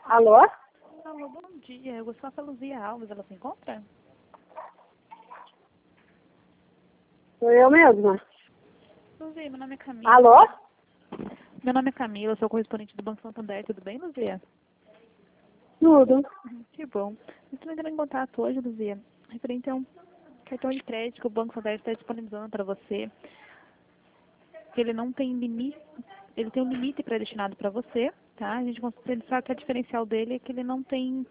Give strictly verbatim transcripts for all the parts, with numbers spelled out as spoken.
Alô? Alô, bom dia. Eu gostaria da Luzia Alves. Ela se encontra? Sou eu mesma. Luzia, meu nome é Camila. Alô? Meu nome é Camila, sou correspondente do Banco Santander. Tudo bem, Luzia? Tudo. Uhum, que bom. Estou entrando em contato hoje, Luzia, referente a um cartão de crédito que o Banco Santander está disponibilizando para você. Que ele não tem limite, ele tem um limite pré-destinado para você, tá? A gente consegue sabe que a diferencial dele é que ele não tem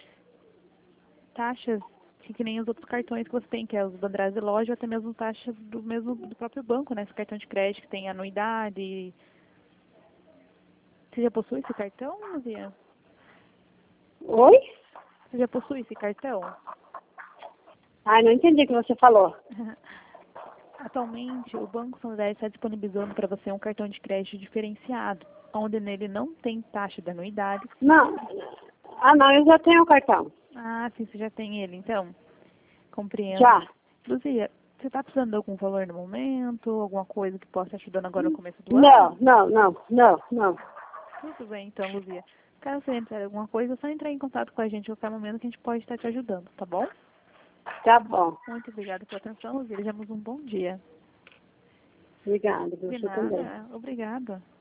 taxas que, que nem os outros cartões que você tem, que é os Bandeirás de loja, ou até mesmo taxas do mesmo do próprio banco, né? Esse cartão de crédito que tem anuidade. Você já possui esse cartão, Luzia? Oi? Você já possui esse cartão? Ai, não entendi o que você falou. Atualmente, o Banco Santander está disponibilizando para você um cartão de crédito diferenciado, onde nele não tem taxa de anuidade. Não. Ah, não, eu já tenho o cartão. Ah, sim, você já tem ele, então. Compreendo. Já. Luzia, você está precisando de algum valor no momento? Alguma coisa que possa estar ajudando agora no começo do ano? Não, não, não, não, não. Tudo bem, então, Luzia. Caso você entrar em alguma coisa, é só entrar em contato com a gente a qualquer momento que a gente pode estar te ajudando, tá bom? Tá bom. Muito obrigada pela atenção, Luzia. Desejamos um bom dia. Obrigada, De você também. nada. Obrigada.